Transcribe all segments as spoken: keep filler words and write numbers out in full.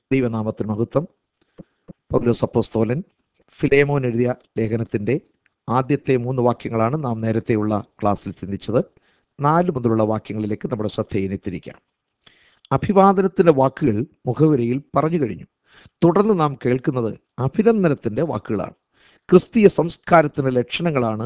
ദൈവനാമത്തിന് മഹത്വം. പൗലോസ് അപ്പോസ്തലൻ ഫിലേമോൻ എഴുതിയ ലേഖനത്തിൻ്റെ ആദ്യത്തെ മൂന്ന് വാക്യങ്ങളാണ് നാം നേരത്തെയുള്ള ക്ലാസ്സിൽ ചിന്തിച്ചത്. നാല് മുതലുള്ള വാക്യങ്ങളിലേക്ക് നമ്മുടെ ശ്രദ്ധയെ തിരിക്കാം. അഭിവാദനത്തിൻ്റെ വാക്കുകൾ മുഖവുരയിൽ പറഞ്ഞു കഴിഞ്ഞു. തുടർന്ന് നാം കേൾക്കുന്നത് അഭിനന്ദനത്തിൻ്റെ വാക്കുകളാണ്. ക്രിസ്തീയ സംസ്കാരത്തിൻ്റെ ലക്ഷണങ്ങളാണ്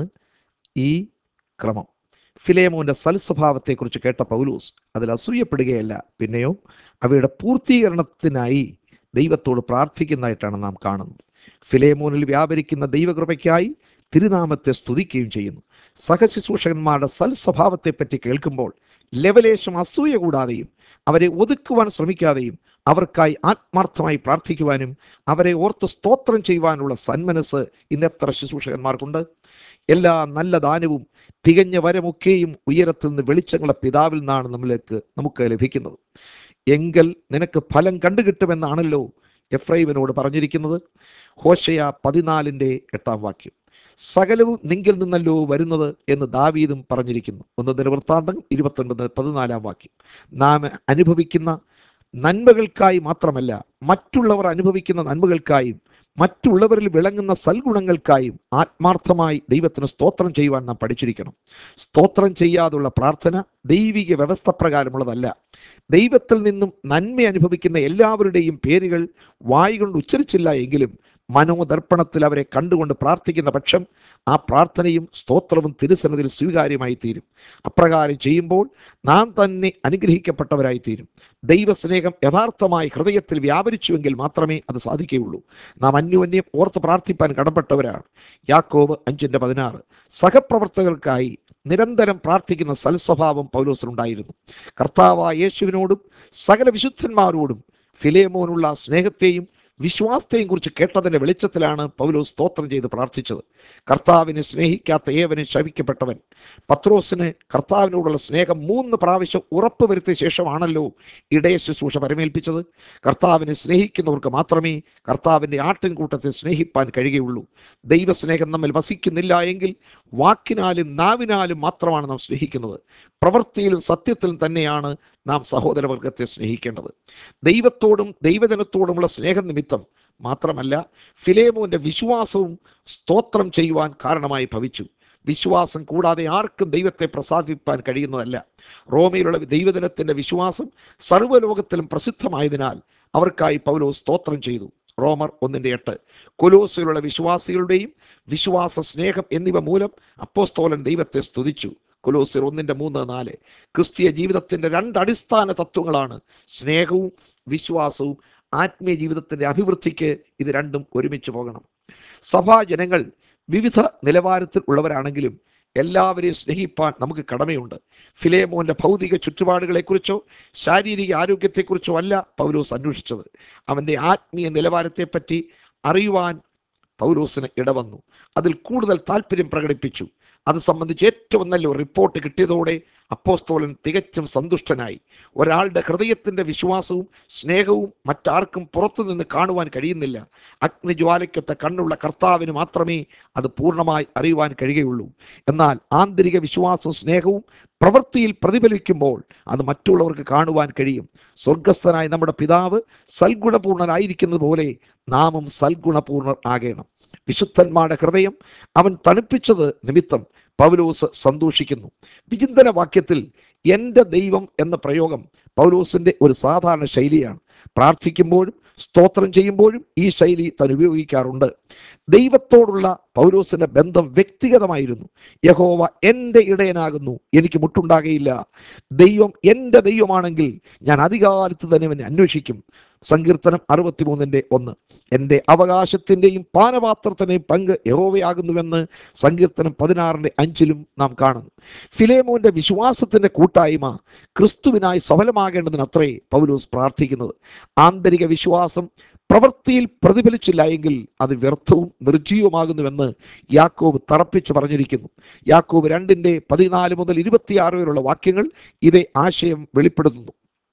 ഈ ക്രമം. ഫിലേമോന്റെ സൽസ്വഭാവത്തെക്കുറിച്ച് കേട്ട പൗലോസ് അതിൽ അസൂയപ്പെടുകയല്ല, പിന്നെയോ അവയുടെ പൂർത്തീകരണത്തിനായി ദൈവത്തോട് പ്രാർത്ഥിക്കുന്നതായിട്ടാണ് നാം കാണുന്നത്. ഫിലേമോനിൽ വ്യാപരിക്കുന്ന ദൈവകൃപയ്ക്കായി തിരുനാമത്തെ സ്തുതിക്കുകയും ചെയ്യുന്നു. സഹശുശ്രൂഷകന്മാരുടെ സൽസ്വഭാവത്തെപ്പറ്റി കേൾക്കുമ്പോൾ ലവലേശം അസൂയ കൂടാതെയും അവരെ ഒതുക്കുവാൻ ശ്രമിക്കാതെയും അവർക്കായി ആത്മാർത്ഥമായി പ്രാർത്ഥിക്കുവാനും അവരെ ഓർത്ത് സ്തോത്രം ചെയ്യുവാനുള്ള സന്മനസ് ഇന്നെത്ര ശുശ്രൂഷകന്മാർക്കുണ്ട്. എല്ലാ നല്ല ദാനവും തികഞ്ഞ വരമൊക്കെയും ഉയരത്തിൽ നിന്ന് വെളിച്ചങ്ങളുടെ പിതാവിൽ നിന്നാണ് നമ്മൾക്ക് നമുക്ക് ലഭിക്കുന്നത്. എങ്കിൽ നിനക്ക് ഫലം കണ്ടുകിട്ടുമെന്നാണല്ലോ എഫ്രൈമിനോട് പറഞ്ഞിരിക്കുന്നത്. ഹോശയ പതിനാലിൻ്റെ എട്ടാം വാക്യം. സകലവും നിങ്കിൽ നിന്നല്ലോ വരുന്നത് എന്ന് ദാവീദും പറഞ്ഞിരിക്കുന്നു. ഒന്ന് ദിനവൃത്താന്തം ഇരുപത്തൊൻപത് പതിനാലാം വാക്യം. നാം അനുഭവിക്കുന്ന നന്മകൾക്കായി മാത്രമല്ല, മറ്റുള്ളവർ അനുഭവിക്കുന്ന നന്മകൾക്കായും മറ്റുള്ളവരിൽ വിളങ്ങുന്ന സൽഗുണങ്ങൾക്കായും ആത്മാർത്ഥമായി ദൈവത്തിന് സ്തോത്രം ചെയ്യുവാൻ നാം പഠിച്ചിരിക്കണം. സ്തോത്രം ചെയ്യാതുള്ള പ്രാർത്ഥന ദൈവിക വ്യവസ്ഥ പ്രകാരമുള്ളതല്ല. ദൈവത്തിൽ നിന്നും നന്മ അനുഭവിക്കുന്ന എല്ലാവരുടെയും പേരുകൾ വായുകൊണ്ട് ഉച്ചരിച്ചില്ല എങ്കിലും മനോദർപ്പണത്തിൽ അവരെ കണ്ടുകൊണ്ട് പ്രാർത്ഥിക്കുന്ന പക്ഷം ആ പ്രാർത്ഥനയും സ്തോത്രവും തിരുസന്നിധിയിൽ സ്വീകാര്യമായി തീരും. അപ്രകാരം ചെയ്യുമ്പോൾ നാം തന്നെ അനുഗ്രഹിക്കപ്പെട്ടവരായി തീരും. ദൈവസ്നേഹം യഥാർത്ഥമായി ഹൃദയത്തിൽ വ്യാപരിച്ചുവെങ്കിൽ മാത്രമേ അത് സാധിക്കുകയുള്ളൂ. നാം അന്യോന്യം ഓർത്ത് പ്രാർത്ഥിപ്പാൻ കടപ്പെട്ടവരാണ്. യാക്കോബ് അഞ്ചിൻ്റെ പതിനാറ്. സഹപ്രവർത്തകർക്കായി നിരന്തരം പ്രാർത്ഥിക്കുന്ന സൽസ്വഭാവം പൗലോസിനുണ്ടായിരുന്നു. കർത്താവായ യേശുവിനോടും സകല വിശുദ്ധന്മാരോടും ഫിലേമോനുള്ള സ്നേഹത്തെയും വിശ്വാസത്തെയും കുറിച്ച് കേട്ടതിൻ്റെ വെളിച്ചത്തിലാണ് പൗലോസ് സ്തോത്രം ചെയ്ത് പ്രാർത്ഥിച്ചത്. കർത്താവിനെ സ്നേഹിക്കാത്ത ഏവനും ശപിക്കപ്പെട്ടവൻ. പത്രോസിന് കർത്താവിനോടുള്ള സ്നേഹം മൂന്ന് പ്രാവശ്യം ഉറപ്പ് വരുത്തിയ ശേഷമാണല്ലോ ഇടയ ശുശ്രൂഷ പരമേൽപ്പിച്ചത്. കർത്താവിനെ സ്നേഹിക്കുന്നവർക്ക് മാത്രമേ കർത്താവിൻ്റെ ആട്ടിൻകൂട്ടത്തെ സ്നേഹിപ്പാൻ കഴിയുകയുള്ളൂ. ദൈവസ്നേഹം നമ്മിൽ വസിക്കുന്നില്ല എങ്കിൽ വാക്കിനാലും നാവിനാലും മാത്രമാണ് നാം സ്നേഹിക്കുന്നത്. പ്രവൃത്തിയിലും സത്യത്തിലും തന്നെയാണ് നാം സഹോദരവർഗത്തെ സ്നേഹിക്കേണ്ടത്. ദൈവത്തോടും ദൈവജനത്തോടുമുള്ള സ്നേഹം നിമിത്തം മാത്രമല്ല, ഫിലേമോന്റെ വിശ്വാസവും സ്തോത്രം ചെയ്യുവാൻ കാരണമായി ഭവിച്ചു. വിശ്വാസം കൂടാതെ ആർക്കും ദൈവത്തെ പ്രസാദിപ്പാൻ കഴിയുന്നതല്ല. റോമയിലുള്ള ദൈവജനത്തിൻ്റെ വിശ്വാസം സർവ്വലോകത്തിലും പ്രസിദ്ധമായതിനാൽ അവർക്കായി പൗലോസ് സ്തോത്രം ചെയ്തു. റോമർ ഒന്നിൻ്റെ എട്ട്. കൊലോസിലുള്ള വിശ്വാസികളുടെയും വിശ്വാസ സ്നേഹം എന്നിവ മൂലം അപ്പോസ്തലൻ ദൈവത്തെ സ്തുതിച്ചു. കൊലോസ്യർ ഒന്നിൻ്റെ മൂന്ന് നാല്. ക്രിസ്തീയ ജീവിതത്തിൻ്റെ രണ്ട് അടിസ്ഥാന തത്വങ്ങളാണ് സ്നേഹവും വിശ്വാസവും. ആത്മീയ ജീവിതത്തിൻ്റെ അഭിവൃദ്ധിക്ക് ഇത് രണ്ടും ഒരുമിച്ച് പോകണം. സഭാജനങ്ങൾ വിവിധ നിലവാരത്തിൽ ഉള്ളവരാണെങ്കിലും എല്ലാവരെയും സ്നേഹിപ്പാൻ നമുക്ക് കടമയുണ്ട്. ഫിലേമോന്റെ ഭൗതിക ചുറ്റുപാടുകളെക്കുറിച്ചോ ശാരീരിക ആരോഗ്യത്തെക്കുറിച്ചോ അല്ല പൗലോസ് അന്വേഷിച്ചത്. അവൻ്റെ ആത്മീയ നിലവാരത്തെപ്പറ്റി അറിയുവാൻ പൗലോസിന് ഇടവന്നു. അതിൽ കൂടുതൽ താല്പര്യം പ്രകടിപ്പിച്ചു. അത് സംബന്ധിച്ച് ഏറ്റവും നല്ല റിപ്പോർട്ട് കിട്ടിയതോടെ അപ്പോസ്തലൻ തികച്ചും സന്തുഷ്ടനായി. ഒരാളുടെ ഹൃദയത്തിൻ്റെ വിശ്വാസവും സ്നേഹവും മറ്റാർക്കും പുറത്തുനിന്ന് കാണുവാൻ കഴിയുന്നില്ല. അഗ്നിജ്വാലയ്ക്കൊത്ത കണ്ണുള്ള കർത്താവിന് മാത്രമേ അത് പൂർണ്ണമായി അറിയുവാൻ കഴിയുകയുള്ളൂ. എന്നാൽ ആന്തരിക വിശ്വാസവും സ്നേഹവും പ്രവൃത്തിയിൽ പ്രതിഫലിക്കുമ്പോൾ അത് മറ്റുള്ളവർക്ക് കാണുവാൻ കഴിയും. സ്വർഗസ്ഥനായ നമ്മുടെ പിതാവ് സൽഗുണപൂർണനായിരിക്കുന്നത് പോലെ നാമും സൽഗുണപൂർണർ ആകണം. വിശുദ്ധന്മാരുടെ ഹൃദയം അവൻ തണുപ്പിച്ചത് നിമിത്തം പൗലോസ് സന്തോഷിക്കുന്നു. വിചിന്തന വാക്യത്തിൽ എൻ്റെ ദൈവം എന്ന പ്രയോഗം പൗലോസിൻ്റെ ഒരു സാധാരണ ശൈലിയാണ്. പ്രാർത്ഥിക്കുമ്പോഴും സ്തോത്രം ചെയ്യുമ്പോഴും ഈ ശൈലി താൻ ഉപയോഗിക്കാറുണ്ട്. ദൈവത്തോടുള്ള പൗലോസിന്റെ ബന്ധം വ്യക്തിഗതമായിരുന്നു. യഹോവ എൻ്റെ ഇടയനാകുന്നു, എനിക്ക് മുട്ടുണ്ടാകയില്ല. ദൈവം എൻ്റെ ദൈവമാണെങ്കിൽ ഞാൻ അധികാലത്ത് തന്നെ അവനെ അന്വേഷിക്കും. സങ്കീർത്തനം അറുപത്തിമൂന്നിൻ്റെ ഒന്ന്. എൻ്റെ അവകാശത്തിൻ്റെയും പാനപാത്രത്തിൻ്റെയും പങ്ക് യഹോവയാകുന്നുവെന്ന് സങ്കീർത്തനം പതിനാറിൻ്റെ അഞ്ചിലും നാം കാണുന്നു. ഫിലേമോന്റെ വിശ്വാസത്തിൻ്റെ കൂട്ടായ്മ ക്രിസ്തുവിനായി സഫലമാകേണ്ടതിനത്രേ പൗലോസ് പ്രാർത്ഥിക്കുന്നത്. ആന്തരിക വിശ്വാസം പ്രവൃത്തിയിൽ പ്രതിഫലിച്ചില്ല എങ്കിൽ അത് വ്യർത്ഥവും നിർജ്ജീവമാകുന്നുവെന്ന് യാക്കോബ് തറപ്പിച്ച് പറഞ്ഞിരിക്കുന്നു. യാക്കോബ് രണ്ടിൻ്റെ പതിനാല് മുതൽ ഇരുപത്തിയാറ് വരെയുള്ള വാക്യങ്ങൾ ഇതേ ആശയം വെളിപ്പെടുത്തുന്നു.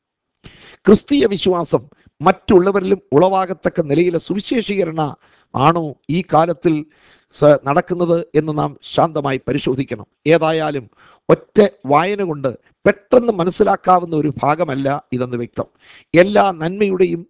ക്രിസ്തീയ വിശ്വാസം മറ്റുള്ളവരിലും ഉളവാകത്തക്ക നിലയിലെ സുവിശേഷീകരണ ആണോ ഈ കാലത്തിൽ നടക്കുന്നത് എന്ന് നാം ശാന്തമായി പരിശോധിക്കണം. ഏതായാലും ഒറ്റ വായന കൊണ്ട് പെട്ടെന്ന് മനസ്സിലാക്കാവുന്ന ഒരു ഭാഗമല്ല ഇതെന്ന് വ്യക്തം. എല്ലാ നന്മയുടെയും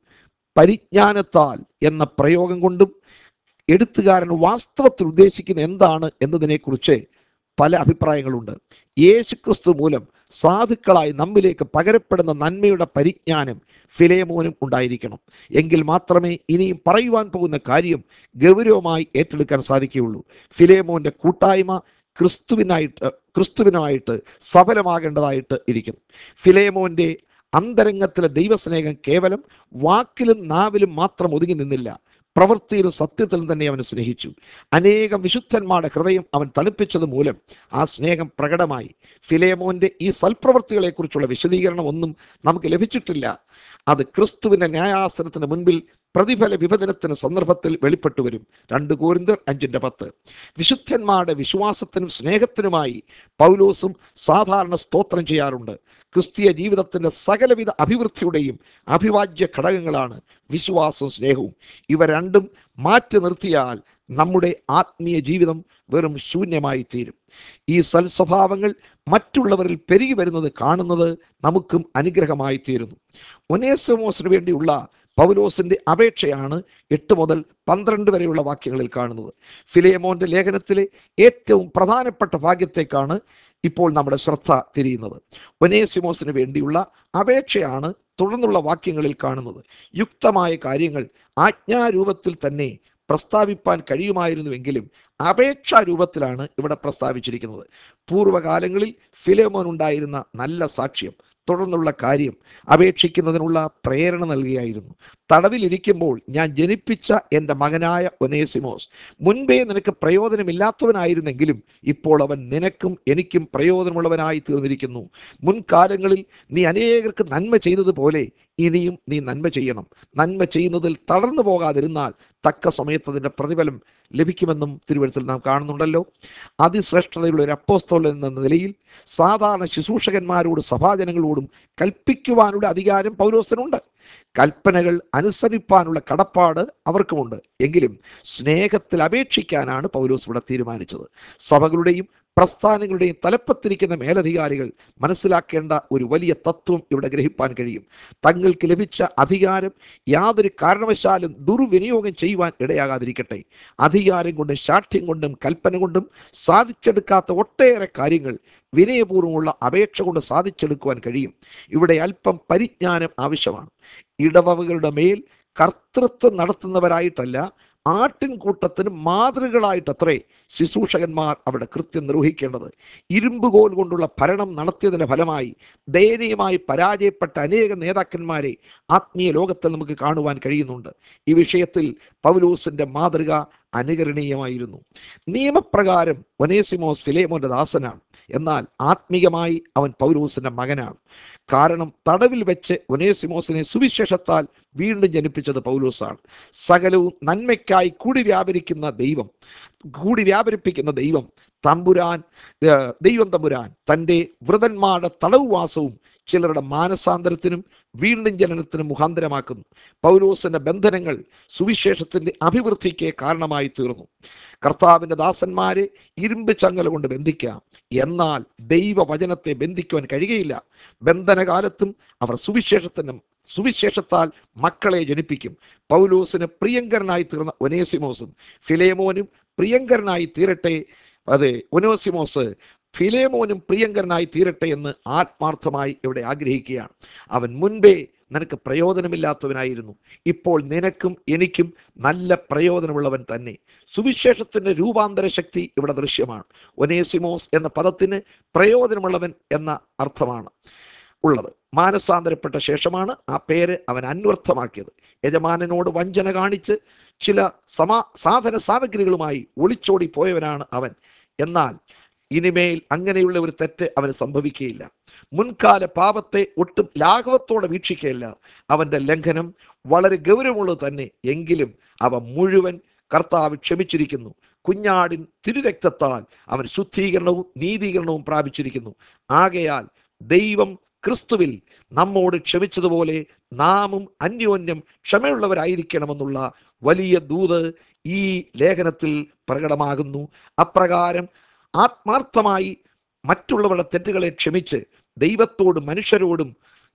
പരിജ്ഞാനത്താൽ എന്ന പ്രയോഗം കൊണ്ടും എഴുത്തുകാരൻ വാസ്തവത്തിൽ ഉദ്ദേശിക്കുന്ന എന്താണ് എന്നതിനെക്കുറിച്ച് പല അഭിപ്രായങ്ങളുണ്ട്. യേശുക്രിസ്തു മൂലം സാധുക്കളായി നമ്മിലേക്ക് പകരപ്പെടുന്ന നന്മയുടെ പരിജ്ഞാനം ഫിലേമോനും ഉണ്ടായിരിക്കണം. എങ്കിൽ മാത്രമേ ഇനിയും പറയുവാൻ പോകുന്ന കാര്യം ഗൗരവമായി ഏറ്റെടുക്കാൻ സാധിക്കുകയുള്ളൂ. ഫിലേമോന്റെ കൂട്ടായ്മ ക്രിസ്തുവിനായിട്ട് ക്രിസ്തുവിനായിട്ട് സഫലമാകേണ്ടതായിട്ട് ഇരിക്കുന്നു. ഫിലേമോന്റെ അന്തരംഗത്തിലെ ദൈവസ്നേഹം കേവലം വാക്കിലും നാവിലും മാത്രം ഒതുങ്ങി നിന്നില്ല, പ്രവൃത്തിയിലും സത്യത്തിലും തന്നെ അവൻ സ്നേഹിച്ചു. അനേകം വിശുദ്ധന്മാരുടെ ഹൃദയം അവൻ തണുപ്പിച്ചത് മൂലം ആ സ്നേഹം പ്രകടമായി. ഫിലേമോന്റെ ഈ സൽപ്രവൃത്തികളെക്കുറിച്ചുള്ള വിശദീകരണം ഒന്നും നമുക്ക് ലഭിച്ചിട്ടില്ല. അത് ക്രിസ്തുവിന്റെ ന്യായാസനത്തിന് മുൻപിൽ പ്രതിഫല വിഭജനത്തിന് സന്ദർഭത്തിൽ വെളിപ്പെട്ടു വരും. രണ്ട് കോരിന്ത്യർ അഞ്ചിന്റെ പത്ത്. വിശുദ്ധന്മാരുടെ വിശ്വാസത്തിനും സ്നേഹത്തിനുമായി പൗലോസും സാധാരണ സ്തോത്രം ചെയ്യാറുണ്ട്. ക്രിസ്തീയ ജീവിതത്തിന്റെ സകലവിധ അഭിവൃദ്ധിയുടെയും അഭിവാജ്യ ഘടകങ്ങളാണ് വിശ്വാസവും സ്നേഹവും. ഇവ രണ്ടും മാറ്റി നിർത്തിയാൽ നമ്മുടെ ആത്മീയ ജീവിതം വെറും ശൂന്യമായി തീരും. ഈ സൽസ്വഭാവങ്ങൾ മറ്റുള്ളവരിൽ പെരുകി വരുന്നത് കാണുന്നത് നമുക്കും അനുഗ്രഹമായി തീരുന്നു. ഒനേസിമോസിന് വേണ്ടിയുള്ള പൗലോസിന്റെ അപേക്ഷയാണ് എട്ട് മുതൽ പന്ത്രണ്ട് വരെയുള്ള വാക്യങ്ങളിൽ കാണുന്നത്. ഫിലേമോന്റെ ലേഖനത്തിലെ ഏറ്റവും പ്രധാനപ്പെട്ട ഭാഗ്യത്തേക്കാണ് ഇപ്പോൾ നമ്മുടെ ശ്രദ്ധ തിരിയുന്നത്. ഒനേസിമോസിന് വേണ്ടിയുള്ള അപേക്ഷയാണ് തുടർന്നുള്ള വാക്യങ്ങളിൽ കാണുന്നത്. യുക്തമായ കാര്യങ്ങൾ ആജ്ഞാരൂപത്തിൽ തന്നെ പ്രസ്താവിപ്പാൻ കഴിയുമായിരുന്നുവെങ്കിലും അപേക്ഷാ രൂപത്തിലാണ് ഇവിടെ പ്രസ്താവിച്ചിരിക്കുന്നത്. പൂർവ്വകാലങ്ങളിൽ ഫിലേമോൻ ഉണ്ടായിരുന്ന നല്ല സാക്ഷ്യം തുടർന്നുള്ള കാര്യം അപേക്ഷിക്കുന്നതിനുള്ള പ്രേരണ നൽകുകയായിരുന്നു. തടവിലിരിക്കുമ്പോൾ ഞാൻ ജനിപ്പിച്ച എൻ്റെ മകനായ ഒനേസിമോസ് മുൻപേ നിനക്ക് പ്രയോജനമില്ലാത്തവനായിരുന്നെങ്കിലും ഇപ്പോൾ അവൻ നിനക്കും എനിക്കും പ്രയോജനമുള്ളവനായി തീർന്നിരിക്കുന്നു. മുൻകാലങ്ങളിൽ നീ അനേകർക്ക് നന്മ ചെയ്തതുപോലെ ഇനിയും നീ നന്മ ചെയ്യണം. നന്മ ചെയ്യുന്നതിൽ തളർന്നു പോകാതിരുന്നാൽ തക്ക സമയത്ത് അതിൻ്റെ പ്രതിഫലം ലഭിക്കുമെന്നും തിരുവചനത്തിൽ നാം കാണുന്നുണ്ടല്ലോ. അതിശ്രേഷ്ഠതയുള്ള ഒരു അപ്പോസ്തലൻ എന്ന നിലയിൽ സാധാരണ ശുശ്രൂഷകന്മാരോട് സഭാജനങ്ങളോടും കൽപ്പിക്കുവാനുള്ള അധികാരം പൗലോസിനുണ്ട്. കൽപ്പനകൾ അനുസരിപ്പാനുള്ള കടപ്പാട് അവർക്കുമുണ്ട്. എങ്കിലും സ്നേഹത്തിൽ അപേക്ഷിക്കാനാണ് പൗലോസ് ഇവിടെ തീരുമാനിച്ചത്. സഭകളുടെയും പ്രസ്ഥാനങ്ങളുടെയും തലപ്പത്തിരിക്കുന്ന മേലധികാരികൾ മനസ്സിലാക്കേണ്ട ഒരു വലിയ തത്വം ഇവിടെ ഗ്രഹിപ്പാൻ കഴിയും. തങ്ങൾക്ക് ലഭിച്ച അധികാരം യാതൊരു കാരണവശാലും ദുർവിനിയോഗം ചെയ്യുവാൻ ഇടയാകാതിരിക്കട്ടെ. അധികാരം കൊണ്ടും ശാഠ്യം കൊണ്ടും കൽപ്പന കൊണ്ടും സാധിച്ചെടുക്കാത്ത ഒട്ടേറെ കാര്യങ്ങൾ വിനയപൂർവ്വമുള്ള അപേക്ഷ കൊണ്ട് സാധിച്ചെടുക്കുവാൻ കഴിയും. ഇവിടെ അല്പം പരിജ്ഞാനം ആവശ്യമാണ്. ഇടവകകളുടെ മേൽ കർത്തൃത്വം നടത്തുന്നവരായിട്ടല്ല, ആട്ടിൻകൂട്ടത്തിന് മാതൃകളായിട്ടത്രേ ശുശ്രൂഷകന്മാർ അവിടെ കൃത്യം നിർവഹിക്കേണ്ടത്. ഇരുമ്പുകോൽ കൊണ്ടുള്ള ഭരണം നടത്തിയതിൻ്റെ ഫലമായി ദയനീയമായി പരാജയപ്പെട്ട അനേക നേതാക്കന്മാരെ ആത്മീയ ലോകത്തിൽ നമുക്ക് കാണുവാൻ കഴിയുന്നുണ്ട്. ഈ വിഷയത്തിൽ പൗലോസിന്റെ മാതൃക അനുകരണീയമായിരുന്നു. നിയമപ്രകാരം ഒനേസിമോസ് ഫിലേമോന്റെ ദാസനാണ്, എന്നാൽ ആത്മീയമായി അവൻ പൗലോസിന്റെ മകനാണ്. കാരണം തടവിൽ വെച്ച് ഒനേസിമോസിനെ സുവിശേഷത്താൽ വീണ്ടും ജനിപ്പിച്ചത് പൗലോസാണ്. സകലവും നന്മയ്ക്കായി കൂടി വ്യാപരിക്കുന്ന ദൈവം കൂടി വ്യാപരിപ്പിക്കുന്ന ദൈവം തമ്പുരാൻ ദൈവം തമ്പുരാൻ തൻ്റെ വൃതന്മാരുടെ തടവുവാസവും ചിലരുടെ മാനസാന്തരത്തിനും വീണ്ടും ജനനത്തിനും മുഖാന്തരമാക്കുന്നു. പൗലോസിന്റെ ബന്ധനങ്ങൾ സുവിശേഷത്തിന്റെ അഭിവൃദ്ധിക്ക് കാരണമായി തീർന്നു. കർത്താവിന്റെ ദാസന്മാരെ ഇരുമ്പ് ചങ്ങല കൊണ്ട് ബന്ധിക്കാം, എന്നാൽ ദൈവവചനത്തെ ബന്ധിക്കുവാൻ കഴിയുകയില്ല. ബന്ധനകാലത്തും അവർ സുവിശേഷത്തിനും സുവിശേഷത്താൽ മക്കളെ ജനിപ്പിക്കും. പൗലോസിന് പ്രിയങ്കരനായി തീർന്ന ഒനേസിമോസും ഫിലേമോനും പ്രിയങ്കരനായി തീരട്ടെ. അതെ, ഒനേസിമോസ് ഫിലേമോനും പ്രിയങ്കരനായി തീരട്ടെ എന്ന് ആത്മാർത്ഥമായി ഇവിടെ ആഗ്രഹിക്കുകയാണ്. അവൻ മുൻപേ നിനക്ക് പ്രയോജനമില്ലാത്തവനായിരുന്നു, ഇപ്പോൾ നിനക്കും എനിക്കും നല്ല പ്രയോജനമുള്ളവൻ തന്നെ. സുവിശേഷത്തിന്റെ രൂപാന്തര ശക്തി ഇവിടെ ദൃശ്യമാണ്. ഒനേസിമോസ് എന്ന പദത്തിന് പ്രയോജനമുള്ളവൻ എന്ന അർത്ഥമാണ് ഉള്ളത്. മാനസാന്തരപ്പെട്ട ശേഷമാണ് ആ പേര് അവൻ അന്വർത്ഥമാക്കിയത്. യജമാനനോട് വഞ്ചന കാണിച്ച് ചില സമാ സാധന സാമഗ്രികളുമായി ഒളിച്ചോടി പോയവനാണ് അവൻ. എന്നാൽ ഇനിമേൽ അങ്ങനെയുള്ള ഒരു തെറ്റ് അവന് സംഭവിക്കുകയില്ല. മുൻകാല പാപത്തെ ഒട്ടും ലാഘവത്തോടെ വീക്ഷിക്കുകയില്ല. അവൻ്റെ ലംഘനം വളരെ ഗൗരവമുള്ളത് തന്നെ, എങ്കിലും അവ മുഴുവൻ കർത്താവ് ക്ഷമിച്ചിരിക്കുന്നു. കുഞ്ഞാടിൻ തിരുരക്തത്താൽ അവൻ ശുദ്ധീകരണവും നീതീകരണവും പ്രാപിച്ചിരിക്കുന്നു. ആകയാൽ ദൈവം ക്രിസ്തുവിൽ നമ്മോട് ക്ഷമിച്ചതുപോലെ നാമും അന്യോന്യം ക്ഷമയുള്ളവരായിരിക്കണമെന്നുള്ള വലിയ ദൂത് ഈ ലേഖനത്തിൽ പ്രകടമാകുന്നു. അപ്രകാരം ആത്മാർത്ഥമായി മറ്റുള്ളവരുടെ തെറ്റുകളെ ക്ഷമിച്ച് ദൈവത്തോടും മനുഷ്യരോടും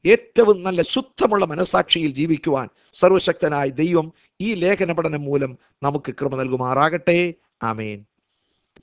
ഏറ്റവും നല്ല ശുദ്ധമുള്ള മനസാക്ഷിയിൽ ജീവിക്കുവാൻ സർവശക്തനായ ദൈവം ഈ ലേഖന പഠനം മൂലം നമുക്ക് കൃപ നൽകുമാറാകട്ടെ. ആമേൻ.